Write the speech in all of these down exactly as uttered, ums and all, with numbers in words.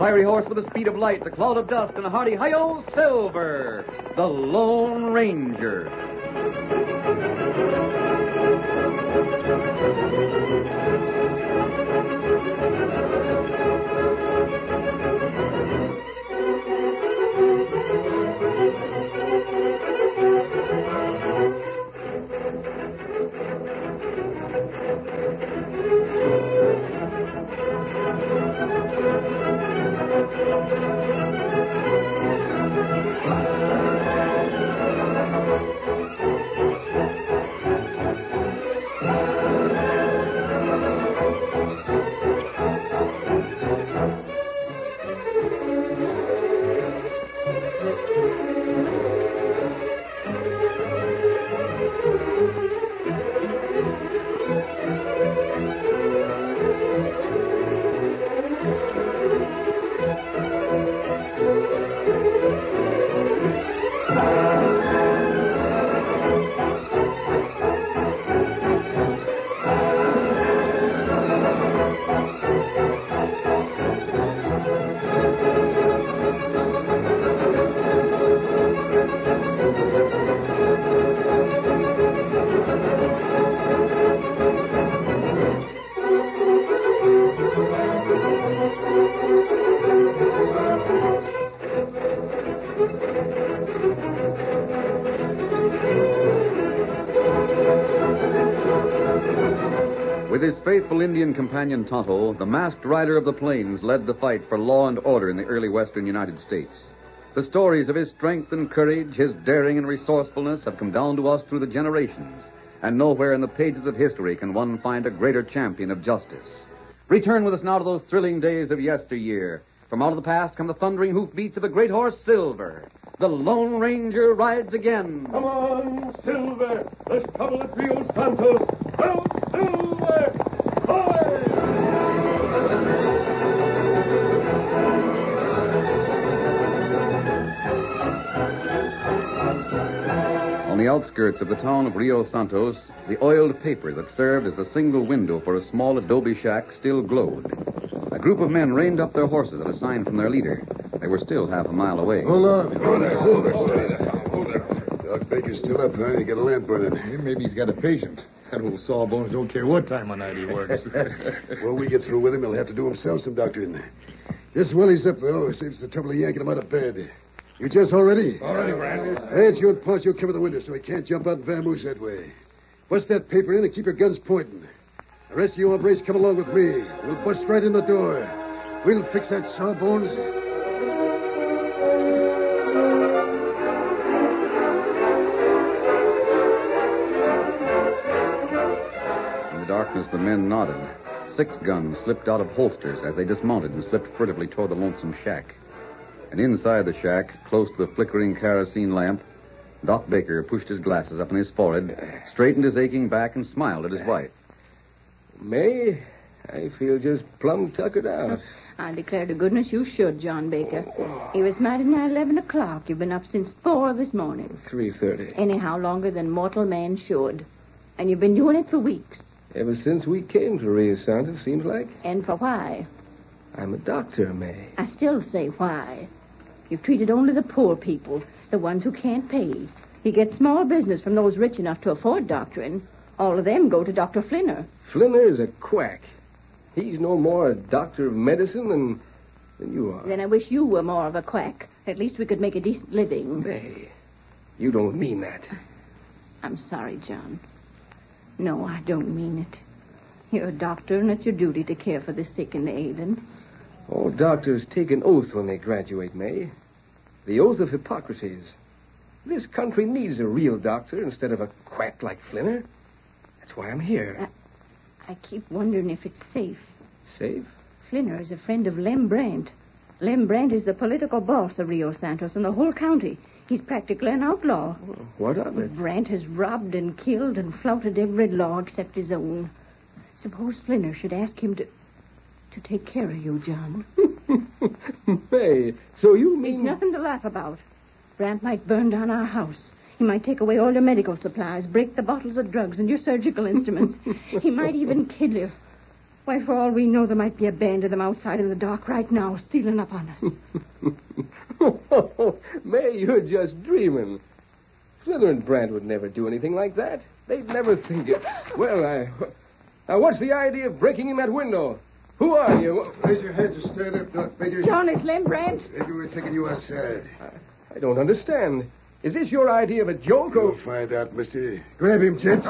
fiery horse with the speed of light, the cloud of dust, and a hearty hi-yo, Silver, the Lone Ranger. With his faithful Indian companion Tonto, the masked rider of the plains led the fight for law and order in the early western United States. The stories of his strength and courage, his daring and resourcefulness have come down to us through the generations, and nowhere in the pages of history can one find a greater champion of justice. Return with us now to those thrilling days of yesteryear. From out of the past come the thundering hoofbeats of the great horse Silver. The Lone Ranger rides again. Come on, Silver. Let's travel at Rio Santos. Hello, Silver! Hoy! On the outskirts of the town of Rio Santos, the oiled paper that served as the single window for a small adobe shack still glowed. A group of men reined up their horses at a sign from their leader. They were still half a mile away. Hold on. Hold there. Hold there. Hold there. Doc Baker's still up, huh? He got a lamp burning. Hey, maybe he's got a patient. That old sawbones don't care what time of night he works. Well, we get through with him, he'll have to do himself some doctoring. Just while he's up, though, saves the trouble of yanking him out of bed. You just all ready? All ready, Brand. Hey, it's you and Ponce. You'll cover the window so he can't jump out and vamoose that way. Bust that paper in and keep your guns pointing. The rest of you hombres come along with me. We'll bust right in the door. We'll fix that sawbones. In the darkness, the men nodded. Six guns slipped out of holsters as they dismounted and slipped furtively toward the lonesome shack. And inside the shack, close to the flickering kerosene lamp, Doc Baker pushed his glasses up on his forehead, straightened his aching back, and smiled at his wife. May, I feel just plumb tuckered out. I declare to goodness you should, John Baker. It was mighty nigh eleven o'clock. You've been up since four this morning. three thirty. Anyhow, longer than mortal man should. And you've been doing it for weeks. Ever since we came to Rio Santos, seems like. And for why? I'm a doctor, May. I still say why. You've treated only the poor people, the ones who can't pay. You get small business from those rich enough to afford doctoring. All of them go to Doctor Flinner. Flinner is a quack. He's no more a doctor of medicine than, than you are. Then I wish you were more of a quack. At least we could make a decent living. May, you don't mean that. I'm sorry, John. No, I don't mean it. You're a doctor, and it's your duty to care for the sick and the ailing. All doctors take an oath when they graduate, May. The oath of Hippocrates. This country needs a real doctor instead of a quack like Flinner. That's why I'm here. I, I keep wondering if it's safe. Safe? Flinner is a friend of Lem Brandt. Lem Brandt is the political boss of Rio Santos and the whole county. He's practically an outlaw. Well, what of it? Brandt has robbed and killed and flouted every law except his own. Suppose Flinner should ask him to... to take care of you, John. May, so you mean... It's nothing to laugh about. Brandt might burn down our house. He might take away all your medical supplies, break the bottles of drugs and your surgical instruments. He might even kill you. Why, for all we know, there might be a band of them outside in the dark right now, stealing up on us. May, you're just dreaming. Flinner and Brandt would never do anything like that. They'd never think it. Well, I... Now, what's the idea of breaking in that window? Who are you? Raise your hands and stand up, Doc Baker. Johnny Slim, Brandt. Maybe we're taking you outside. I don't understand. Is this your idea of a joke, or... You'll find out, mister. Grab him, gents.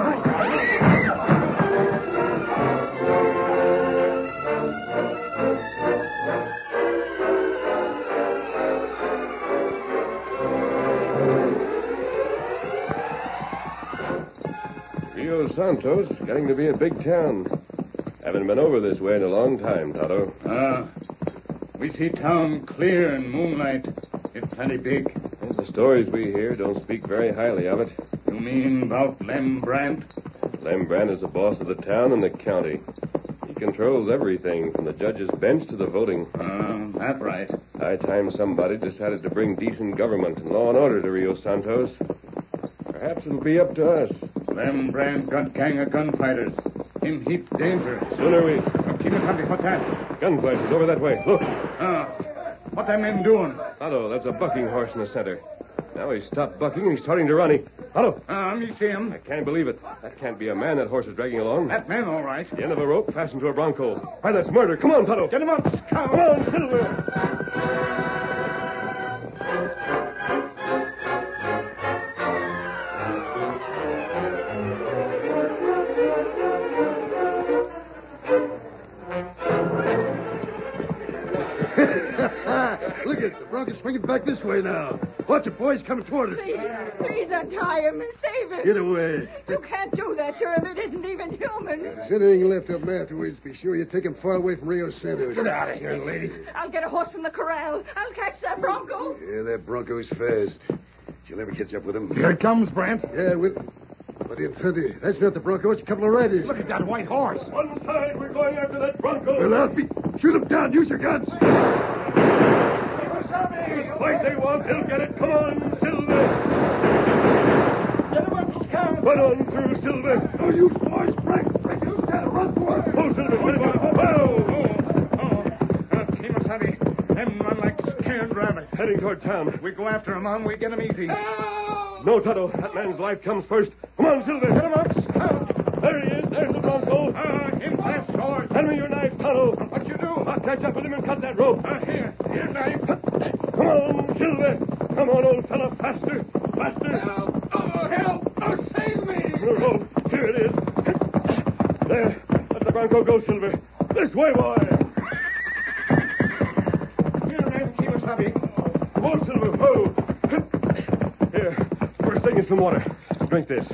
Rio Santos is getting to be a big town. Haven't been over this way in a long time, Tonto. Ah, we see town clear in moonlight. It's plenty big. And the stories we hear don't speak very highly of it. You mean about Lem Brandt? Lem Brandt is the boss of the town and the county. He controls everything, from the judge's bench to the voting. Ah, that's right. High time somebody decided to bring decent government and law and order to Rio Santos. Perhaps it'll be up to us. Lem Brandt got gang of gunfighters. Him heap danger. Sooner we... Kimasabi, what's that? Gunfighters over that way. Look. Ah, what them men doing? Tonto, that's a bucking horse in the center. Now he's stopped bucking and he's starting to run. He... Tonto. Ah, me see him. I can't believe it. That can't be a man that horse is dragging along. That man, all right. The end of a rope fastened to a bronco. Why, that's murder. Come on, Tonto. Get him up, Scout. Come on, Silver. Look at the Bronco's swinging back this way now. Watch it, boys, coming toward us. Please, please untie him and save him. Get away. You can't do that to him. It isn't even human. If there's anything left of him afterwards, be sure you take him far away from Rio Santos. Get out of here, lady. I'll get a horse from the corral. I'll catch that bronco. Yeah, that Bronco's fast. She'll never catch up with him. Here it comes, Brandt. Yeah, we'll... But in thunder, that's not the Bronco. It's a couple of riders. Look at that white horse. One side, we're going after that bronco. Well, out. Be... Shoot him down. Use your guns. Fight they want, he'll get it. Come on, Silver. Get him up, Scout. Run on through, Silver. No use, boys. Break. Break it. Stand run for it. Pull, Silver. Get him up. Oh, Whoa. oh, oh. Uh, Kimasabi, them run like scared rabbits. Heading toward town. We go after him on, we get him easy. No, Tonto. That man's life comes first. Come on, Silver. Get him up, Scout. There he is. There's the bronco. Ah, him fast sword. Hand me your knife, Tonto. What you do? I'll catch up with him and cut that rope. Ah, here. Here, knife. Come on, Silver. Come on, old fella. Faster. Faster. Help. Oh, help. Oh, save me. The rope. Here it is. There. Let the bronco go, Silver. This way, boy. Here, man, Kimasabi. Come on, Silver. Whoa. Here. First thing is some water. Drink this.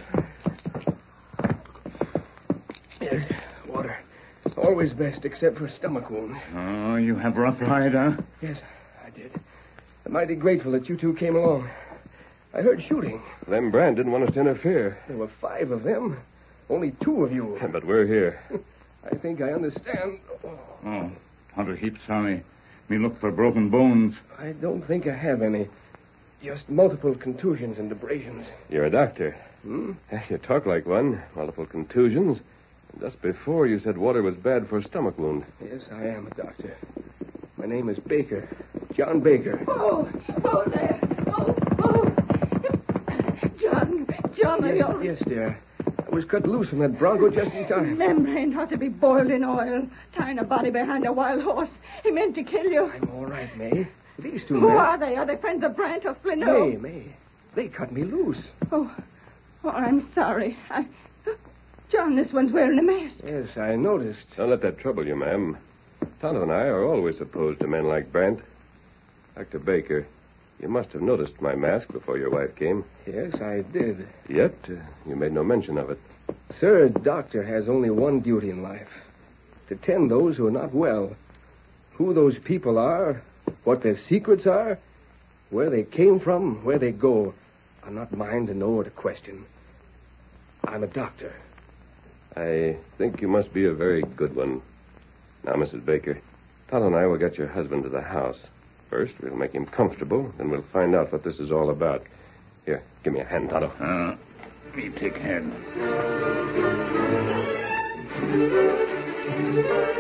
Here's water. Always best, except for a stomach wound. Oh, you have rough ride, huh? Yes, I did. I'm mighty grateful that you two came along. I heard shooting. Lem Brandt didn't want us to interfere. There were five of them. Only two of you. But we're here. I think I understand. Oh, Oh, Hunter heap sorry. Me look for broken bones. I don't think I have any. Just multiple contusions and abrasions. You're a doctor. Hmm? You talk like one. Multiple contusions. And just before you said water was bad for a stomach wound. Yes, I am a doctor. My name is Baker. John Baker. Oh, oh, there. Oh, oh. John, John, are you all right? Yes, dear. I was cut loose from that bronco just in time. Membrane ought to be boiled in oil, tying a body behind a wild horse. He meant to kill you. I'm all right, May. These two Who men... are they? Are they friends of Brandt or Flynn? May, May. They cut me loose. Oh, oh, I'm sorry. I... John, this one's wearing a mask. Yes, I noticed. Don't let that trouble you, ma'am. Tonto and I are always opposed to men like Brandt. Doctor Baker, you must have noticed my mask before your wife came. Yes, I did. Yet, uh, you made no mention of it. Sir, a doctor has only one duty in life. To tend those who are not well. Who those people are, what their secrets are, where they came from, where they go, are not mine to know or to question. I'm a doctor. I think you must be a very good one. Now, Missus Baker, Tonto and I will get your husband to the house. First, we'll make him comfortable, then we'll find out what this is all about. Here, give me a hand, Tonto. Uh, me take hand.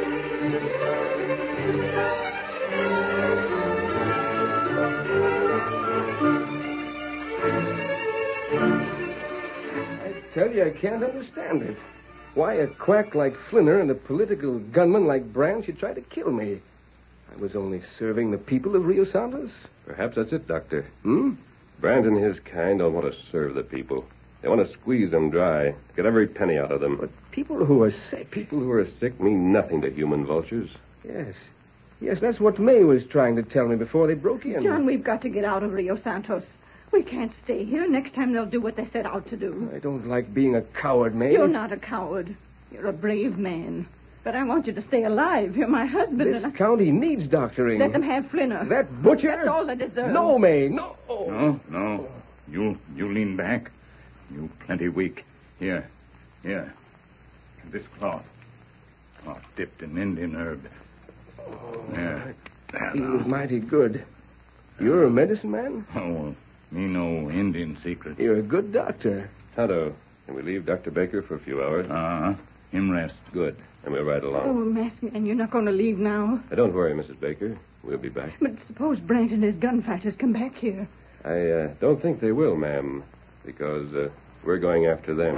Really, I can't understand it. Why a quack like Flinner and a political gunman like Brand should try to kill me. I was only serving the people of Rio Santos. Perhaps that's it, Doctor. Hmm? Brand and his kind don't want to serve the people. They want to squeeze them dry, get every penny out of them. But people who are sick... People who are sick mean nothing to human vultures. Yes. Yes, that's what May was trying to tell me before they broke in. John, we've got to get out of Rio Santos. We can't stay here. Next time they'll do what they set out to do. I don't like being a coward, May. You're not a coward. You're a brave man. But I want you to stay alive. You're my husband. This and I... county needs doctoring. Let them have Flinner. That butcher? That's all they deserve. No, May, no. No, no. You you lean back. You plenty weak. Here. Here. This cloth. Cloth dipped in Indian herb. There. There Feels now. mighty good. You're a medicine man? Oh, me no Indian secret. You're a good doctor. Tonto, can we leave Doctor Baker for a few hours? Uh-huh. Him rest. Good. And we'll ride Oh, along. masked man, you're not going to leave now. Uh, don't worry, Missus Baker. We'll be back. But suppose Brant and his gunfighters come back here. I uh, don't think they will, ma'am, because uh, we're going after them.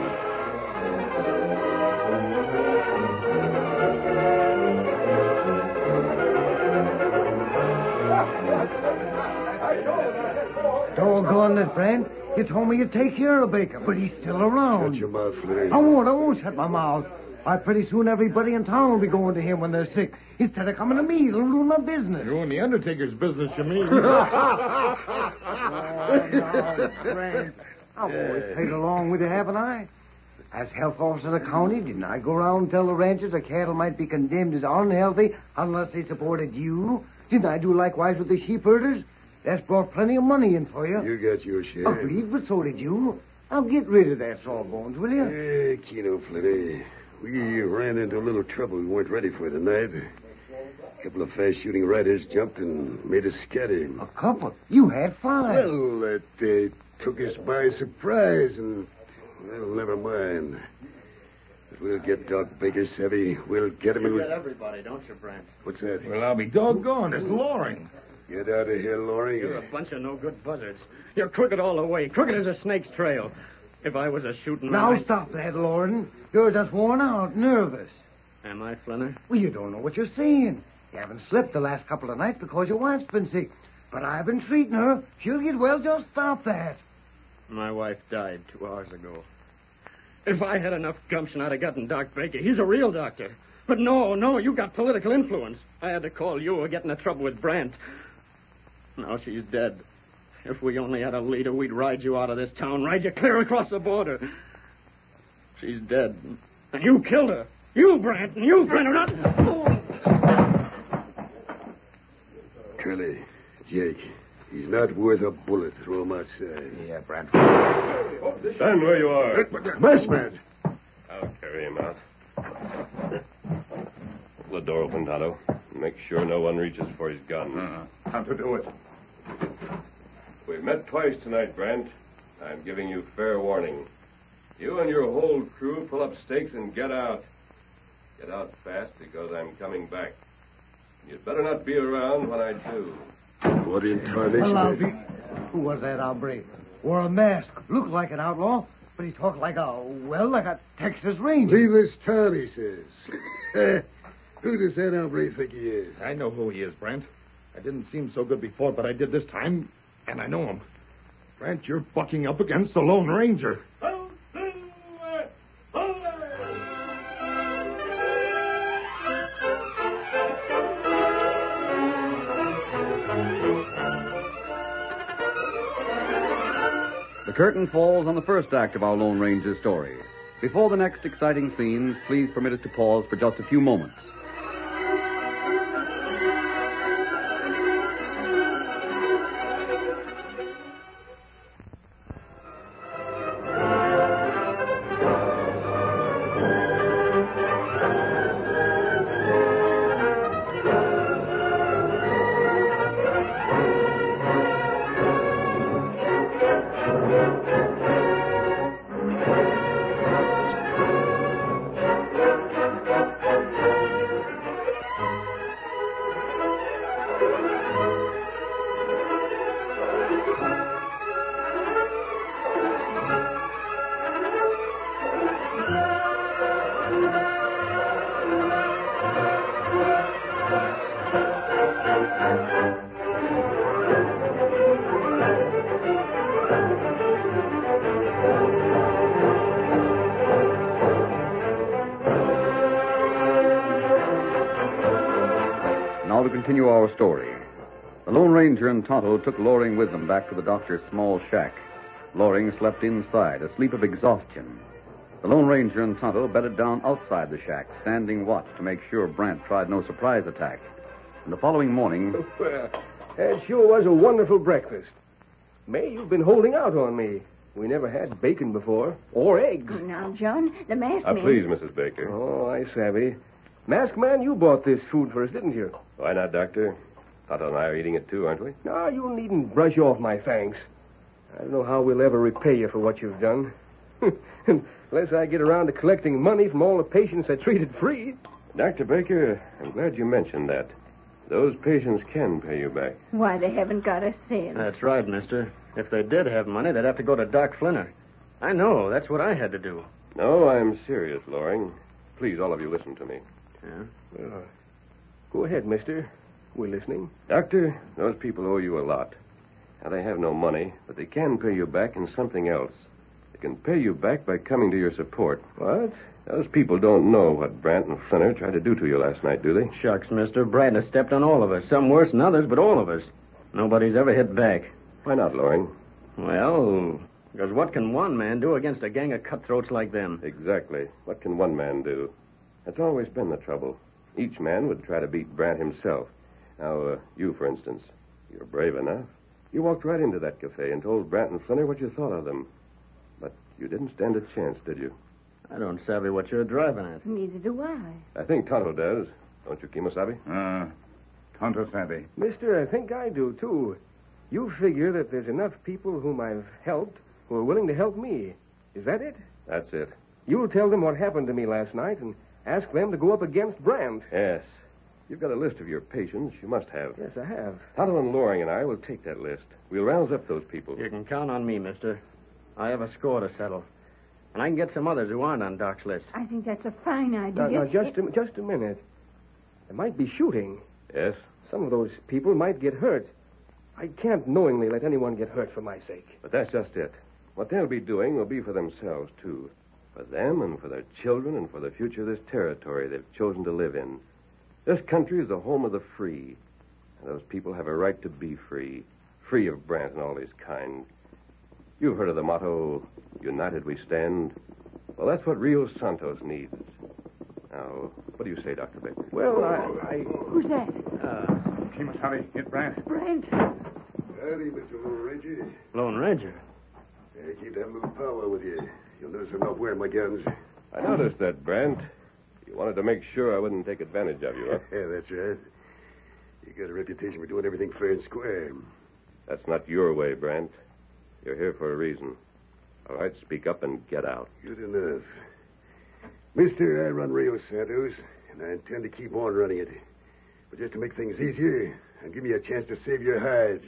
Doggone it, Brent. You told me you'd take care of Baker, but he's still around. Shut your mouth, Flinner. I won't. I won't shut my mouth. Why, pretty soon everybody in town will be going to him when they're sick. Instead of coming to me, it'll ruin my business. You're in the Undertaker's business, you mean? Oh, no, Brent. I've always played along with you, haven't I? As health officer of the county, didn't I go around and tell the ranchers their cattle might be condemned as unhealthy unless they supported you? Didn't I do likewise with the sheep herders? That's brought plenty of money in for you. You got your share. Agreed, but so did you. Now get rid of that sawbones, will you? Hey, Keno Flinner. We ran into a little trouble we weren't ready for tonight. A couple of fast-shooting riders jumped and made us scatter. A couple? You had five. Well, it uh, took us by surprise, and, well, never mind. But we'll get Doc Baker, Savvy. We'll get him. You And get everybody, don't you, Brent? What's that? Well, I'll be doggone. It's Loring. Get out of here, Loring. You're a bunch of no-good buzzards. You're crooked all the way, crooked as a snake's trail. If I was a shooting man... Now I'd- stop that, Lauren. You're just worn out, nervous. Am I, Flinner? Well, you don't know what you're saying. You haven't slept the last couple of nights because your wife's been sick. But I've been treating her. She'll get well. Just stop that. My wife died two hours ago. If I had enough gumption, I'd have gotten Doc Baker. He's a real doctor. But no, no, you got political influence. I had to call you or get into trouble with Brant. Now she's dead. If we only had a leader, we'd ride you out of this town, ride you clear across the border. She's dead. And you killed her. You, Brant, and you, Flinner, not... Curly, Jake, he's not worth a bullet. Throw him outside. Yeah, Brent. Stand where you are. Masked man. I'll carry him out. Pull the door open, Tonto. Make sure no one reaches for his gun. Uh, how to do it? We've met twice tonight, Brent. I'm giving you fair warning. You and your whole crew pull up stakes and get out. Get out fast because I'm coming back. You'd better not be around when I do. What in tarnation? Well, I'll be... Who was that hombre? Wore a mask. Looked like an outlaw, but he talked like a, well, like a Texas Ranger. Leave this town, he says. Who does that hombre think he is? I know who he is, Brent. I didn't seem so good before, but I did this time, and I know him. Brent, you're bucking up against the Lone Ranger. The curtain falls on the first act of our Lone Ranger story. Before the next exciting scenes, please permit us to pause for just a few moments. now to continue our story. The Lone Ranger and Tonto took Loring with them back to the doctor's small shack. Loring slept inside, a sleep of exhaustion. The Lone Ranger and Tonto bedded down outside the shack, standing watch to make sure Brant tried no surprise attack. And the following morning... Well, that sure was a wonderful breakfast. May, you've been holding out on me. We never had bacon before, or eggs. Now, John, the masked Ah, man... please, Missus Baker. Oh, I savvy. Masked man, you bought this food for us, didn't you? Why not, Doctor? Tonto and I are eating it too, aren't we? No, you needn't brush off my thanks. I don't know how we'll ever repay you for what you've done. Unless I get around to collecting money from all the patients I treated free. Doctor Baker, I'm glad you mentioned that. Those patients can pay you back. Why, they haven't got a cent. That's right, mister. If they did have money, they'd have to go to Doc Flinner. I know. That's what I had to do. No, I'm serious, Loring. Please, all of you, listen to me. Yeah? Well, go ahead, mister. We're listening. Doctor, those people owe you a lot. Now, they have no money, but they can pay you back in something else. They can pay you back by coming to your support. What? Those people don't know what Brant and Flinner tried to do to you last night, do they? Shucks, mister. Brant has stepped on all of us. Some worse than others, but all of us. Nobody's ever hit back. Why not, Loring? Well, because what can one man do against a gang of cutthroats like them? Exactly. What can one man do? That's always been the trouble. Each man would try to beat Brant himself. Now, uh, you, for instance, you're brave enough. You walked right into that cafe and told Brant and Flinner what you thought of them. But you didn't stand a chance, did you? I don't savvy what you're driving at. Neither do I. I think Tonto does. Don't you, Kimosabe? Uh, Tonto Savvy. Mister, I think I do, too. You figure that there's enough people whom I've helped who are willing to help me. Is that it? That's it. You'll tell them what happened to me last night and ask them to go up against Brant. Yes. You've got a list of your patients. You must have. Yes, I have. Tonto and Loring and I will take that list. We'll rouse up those people. You can count on me, mister. I have a score to settle. And I can get some others who aren't on Doc's list. I think that's a fine idea. Now, now just, a, just a minute. There might be shooting. Yes? Some of those people might get hurt. I can't knowingly let anyone get hurt for my sake. But that's just it. What they'll be doing will be for themselves, too. For them and for their children and for the future of this territory they've chosen to live in. This country is the home of the free. And those people have a right to be free. Free of Brant and all his kind. You've heard of the motto, United we stand. Well, that's what Rio Santos needs. Now, what do you say, Doctor Baker? Well, I... I... Who's that? Uh, Kimosabe, hit Brant. Brant. Howdy, Mister Lone Ranger. Lone Ranger. I keep that little powwow with you. You'll notice I'm not wearing my guns. I noticed that, Brant. You wanted to make sure I wouldn't take advantage of you, huh? Yeah, that's right. You got a reputation for doing everything fair and square. That's not your way, Brant. You're here for a reason. All right, speak up and get out. Good enough. Mister, I run Rio Santos, and I intend to keep on running it. But just to make things easier, and give me a chance to save your hides.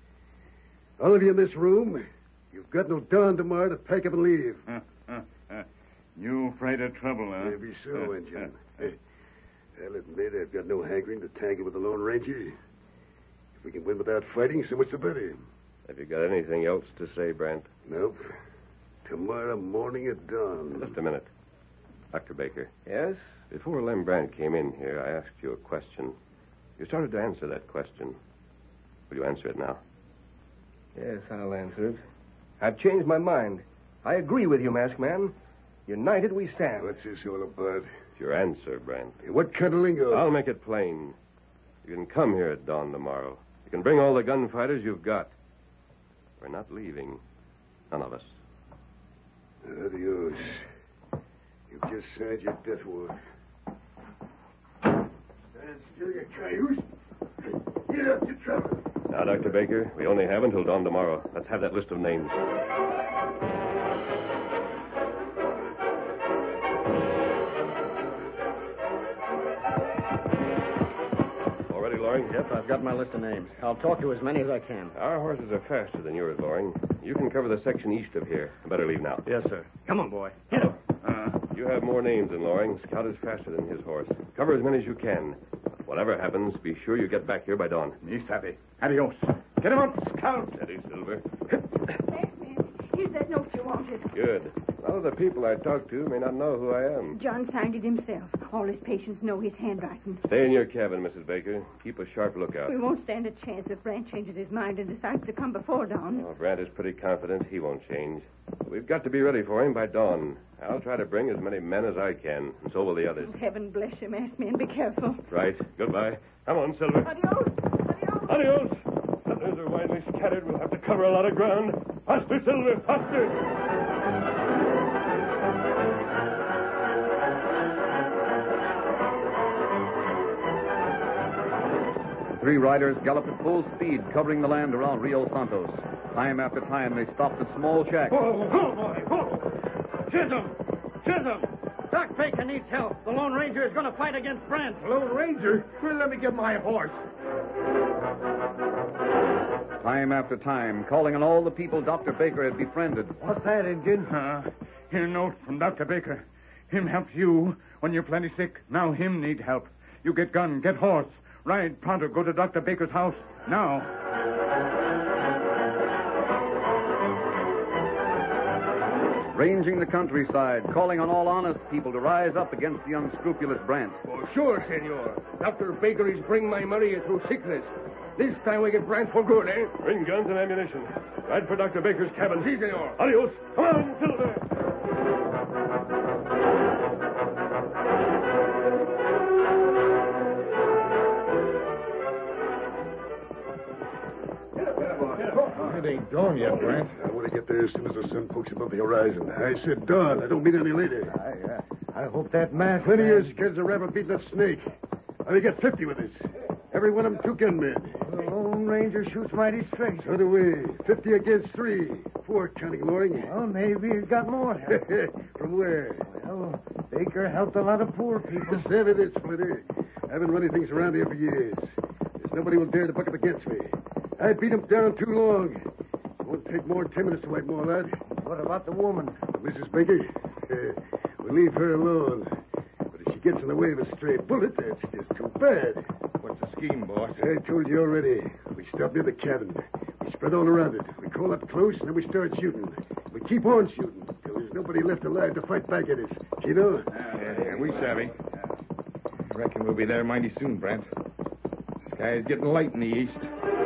All of you in this room, you've got no dawn tomorrow to pack up and leave. Uh, uh, uh. You afraid of trouble, huh? Maybe so, Injun. I'll admit I've got no hankering to tangle with the Lone Ranger. If we can win without fighting, so much the better. Have you got anything else to say, Brant? Nope. Tomorrow morning at dawn. Just a minute. Doctor Baker, Yes? before Lem Brant came in here, I asked you a question. You started to answer that question. Will you answer it now? Yes, I'll answer it. I've changed my mind. I agree with you, Masked Man. United we stand. What's this all about? It's your answer, Brant. Hey, what kind of lingo? I'll make it plain. You can come here at dawn tomorrow. You can bring all the gunfighters you've got. We're not leaving. None of us. Adios. You've just signed your death warrant. Stand still, you cayuse. Get up, you trouble. Now, Doctor Baker, we only have until dawn tomorrow. Let's have that list of names. All ready, Loring? Yep, I've got my list of names. I'll talk to as many as I can. Our horses are faster than yours, Loring. You can cover the section east of here. I better leave now. Yes, sir. Come on, boy. Hit him. Uh, You have more names than Loring. Scout is faster than his horse. Cover as many as you can. Whatever happens, be sure you get back here by dawn. me savvy. Adios. Get him up, Scout. Steady, Silver. Masked Man, here's that note you wanted. Good. A lot of the people I talk to may not know who I am. John signed it himself. All his patients know his handwriting. Stay in your cabin, Missus Baker. Keep a sharp lookout. We won't stand a chance if Brant changes his mind and decides to come before dawn. Oh, Brant is pretty confident he won't change. But we've got to be ready for him by dawn. I'll try to bring as many men as I can, and so will the others. Oh, heaven bless you, masked men. Be careful. Right. Goodbye. Come on, Silver. Adios. Adios. Adios. Settlers are widely scattered. We'll have to cover a lot of ground. Faster, Silver. Faster. The three riders galloped at full speed, covering the land around Rio Santos. Time after time, they stopped at small shacks. Whoa, whoa, boy, whoa. Chisholm! Chisholm! Doc Baker needs help. The Lone Ranger is going to fight against Brant. The Lone Ranger? Well, let me get my horse. Time after time, calling on all the people Doctor Baker had befriended. What's that, Injun? Uh, here a note from Doctor Baker. Him help you when you're plenty sick. Now him need help. You get gun, get horse. Ride pronto, go to Doctor Baker's house. Now. Ranging the countryside, calling on all honest people to rise up against the unscrupulous Brant. Oh, sure, senor. Doctor Baker is bring my Maria through sickness. This time we get Brant for good, eh? Bring guns and ammunition. Ride for Doctor Baker's cabin. Si, senor. Adios. Come on, Silver. It ain't dawn yet, Brant. I want to get there as soon as the sun pokes above the horizon. I said dawn. I don't mean any later. I, uh, I hope that mask... Plenty of you scared as a rabbit beating a snake. Let me get fifty with us. Every one of them two gunmen. The Lone Ranger shoots mighty straight. So do we. Fifty against three. Four counting Loring. Well, maybe he's got more help. From where? Well, Baker helped a lot of poor people. Seven it is, Flitter. I've been running things around here for years. There's nobody will dare to buck up against me. I beat him down too long. It won't take more than ten minutes to wipe them all out. What about the woman? Missus Baker? Uh, we'll leave her alone. But if she gets in the way of a stray bullet, that's just too bad. What's the scheme, boss? I told you already. We stop near the cabin. We spread all around it. We crawl up close, and then we start shooting. We keep on shooting till there's nobody left alive to fight back at us. You know? Yeah, yeah, we savvy. I reckon we'll be there mighty soon, Brant. The sky's getting light in the east.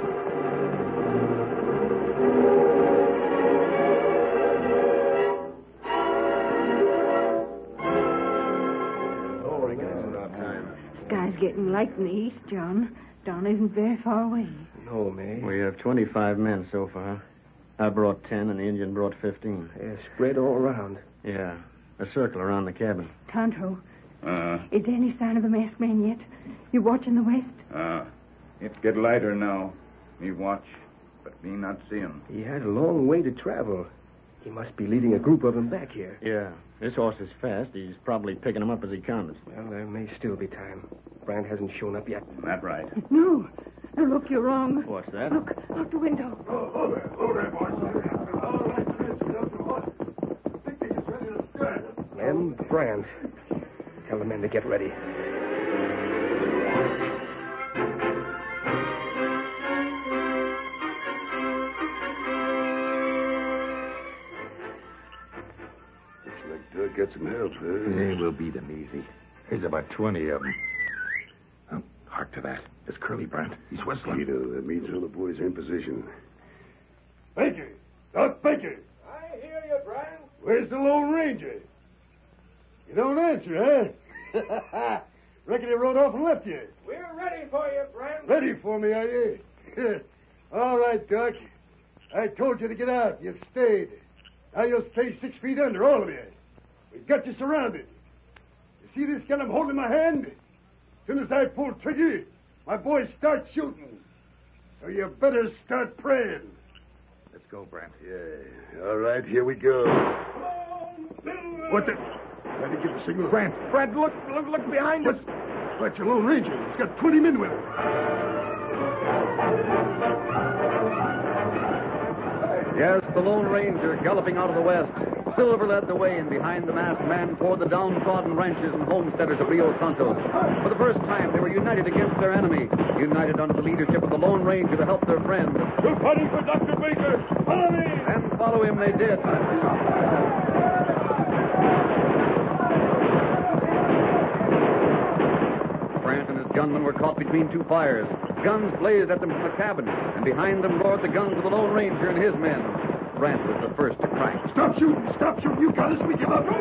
Sky's getting light in the east, John. Dawn isn't very far away. No, May. We have twenty-five men so far. I brought ten, and the Indian brought fifteen. They're spread all around. Yeah, a circle around the cabin. Tonto, Uh, is there any sign of the masked man yet? You watching the west? uh, it get lighter now. Me watch, but me not see him. He had a long way to travel. He must be leading a group of them back here. Yeah, this horse is fast. He's probably picking them up as he comes. Well, there may still be time. Brant hasn't shown up yet. That right. No. No, look, you're wrong. What's that? Look, out the window. Oh, hold there. Hold there, boys. All right, friends, get up the horses. I think they just ready to start. And Brant. Tell the men to get ready. Looks like Doug got some help, huh? Yeah, we'll beat them easy. There's about twenty of them. Oh, hark to that. It's Curly, Brant. He's whistling. Vito, that means all the boys are in position. Baker! Doc Baker! I hear you, Brant. Where's the Lone Ranger? You don't answer, huh? Reckon he rode off and left you. We're ready for you, Brant. Ready for me, are you? All right, Doc. I told you to get out. You stayed. Now you'll stay six feet under, all of you. We've got you surrounded. You see this gun I'm holding in my hand? As soon as I pull trigger, my boys start shooting. So you better start praying. Let's go, Brant. Yeah. All right, here we go. What the? Why did he give the signal? Brant, Brant, look, look, look behind us. That's your Lone Ranger. He's got twenty men with him. Yes, the Lone Ranger galloping out of the west. Silver led the way, and behind the masked man toward the downtrodden ranches and homesteaders of Rio Santos. For the first time, they were united against their enemy, united under the leadership of the Lone Ranger to help their friend. We're fighting for Doctor Baker. Follow me. And follow him they did. gunmen were caught between two fires. Guns blazed at them from the cabin, and behind them roared the guns of the Lone Ranger and his men. Brant was the first to crack. Stop shooting! Stop shooting! You got us! We give up!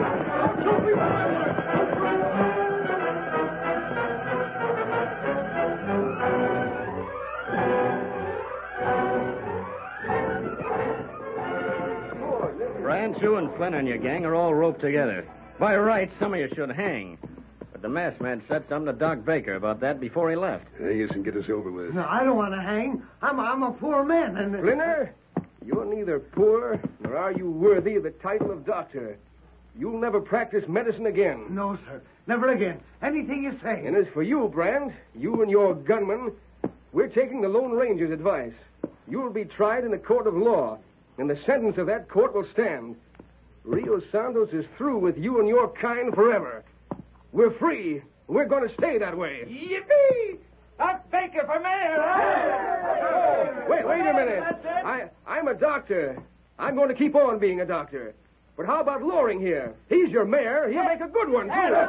Brant, you and Flynn and your gang are all roped together. By rights, some of you should hang. But the masked man said something to Doc Baker about that before he left. Hang us and get us over with. No, I don't want to hang. I'm, I'm a poor man, and... Flinner, you're neither poor nor are you worthy of the title of doctor. You'll never practice medicine again. No, sir. Never again. Anything you say. And as for you, Brand, you and your gunman, we're taking the Lone Ranger's advice. You'll be tried in a court of law, and the sentence of that court will stand. Rio Santos is through with you and your kind forever. We're free, and we're going to stay that way. Yippee! Doc Baker for mayor! Wait, wait a minute. I, I'm a doctor. I'm going to keep on being a doctor. But how about Loring here? He's your mayor. He'll make a good one, too. Well,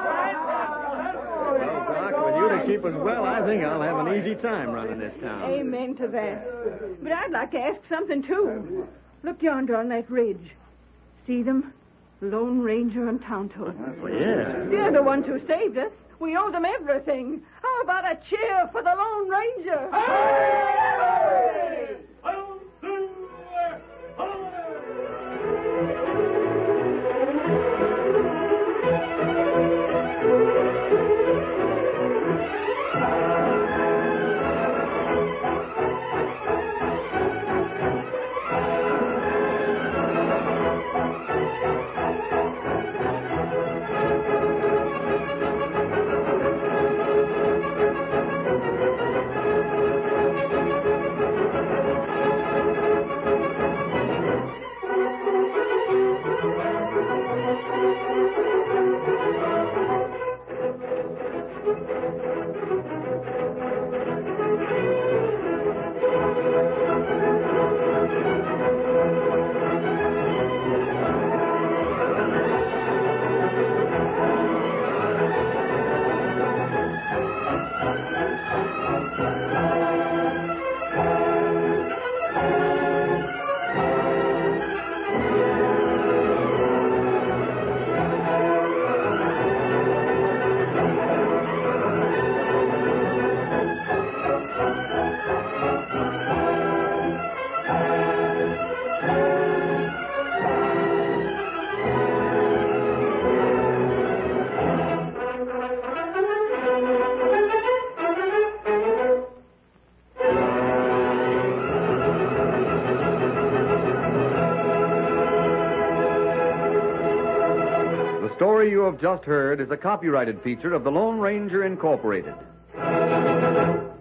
Doc, with you to keep us well, I think I'll have an easy time running this town. Amen to that. But I'd like to ask something, too. Look yonder on that ridge. See them? Lone Ranger and Tonto. Well, yeah. They're the ones who saved us. We owe them everything. How about a cheer for the Lone Ranger? Hey! The story you have just heard is a copyrighted feature of the Lone Ranger Incorporated.